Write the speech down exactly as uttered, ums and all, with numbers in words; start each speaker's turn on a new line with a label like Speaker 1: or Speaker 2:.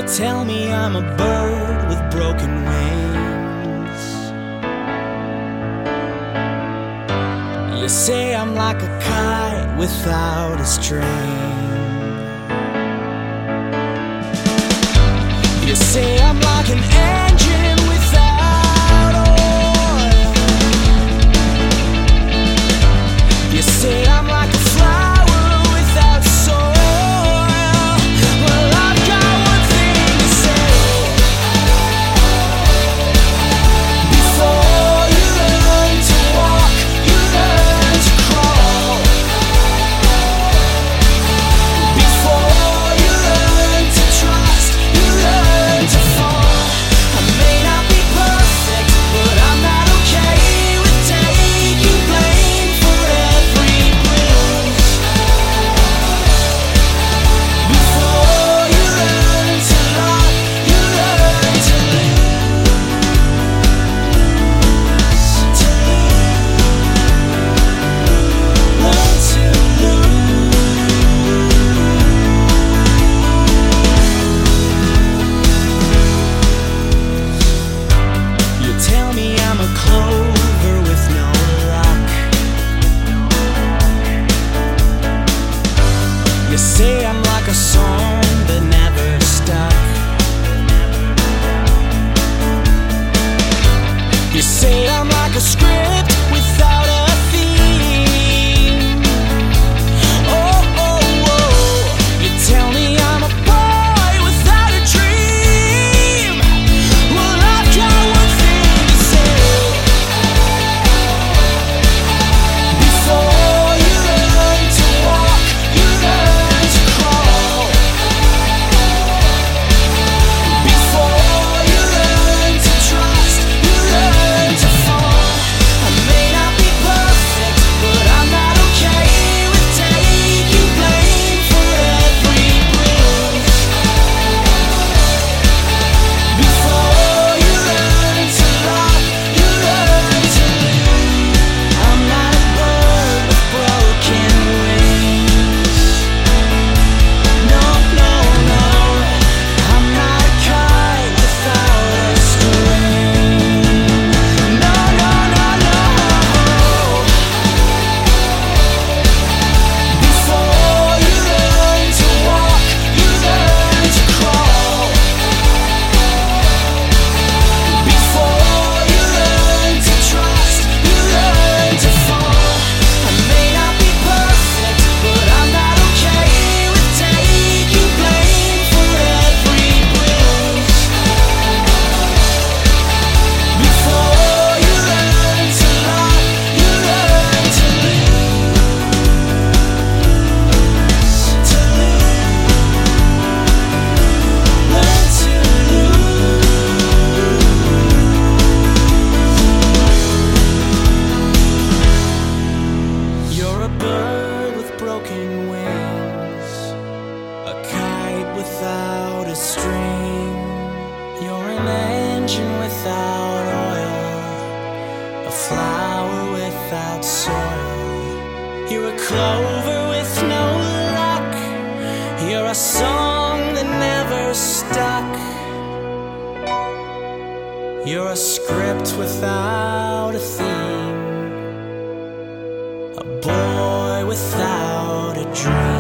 Speaker 1: tell me I'm a bird with broken wings. You say I'm like a kite without a string. You say I'm like an engine without oil. You say I'm like a flower without soil. Well, I've got one thing to say. Before you learn to walk, you learn to crawl. Before you learn to trust, you learn to fall. I may not be perfect, but I'm not okay with taking blame for every bruise. Before you learn to love, you learn to lose. To learn to lose. You tell me I'm a clover with no luck. You say I'm like a song that never stuck. You say I'm like a script without a theme. Oh, oh, oh. You tell me I'm a boy without a dream. Well, I've got one thing to say. Before you learn to walk, you learn to crawl. Before you learn to trust, you learn to fall. I may not be perfect, but I'm not okay with taking blame for every bruise. Before you learn to love, you learn to lose. I'm not a bird with broken wings. No, no, no. I'm not a kite without a string. No, no, no, no. Before you learn to walk, you learn to crawl. Before you learn to trust, you learn to fall. I may not be perfect, but I'm not okay with taking blame for every bruise. Before you learn to love, you learn to lose. To learn to lose. You're a bird with broken wings, a kite without a string. You're an engine without oil, a flower without soil. You're a clover with no luck. You're a song that never stuck. You're a script without a theme, a boy without a dream.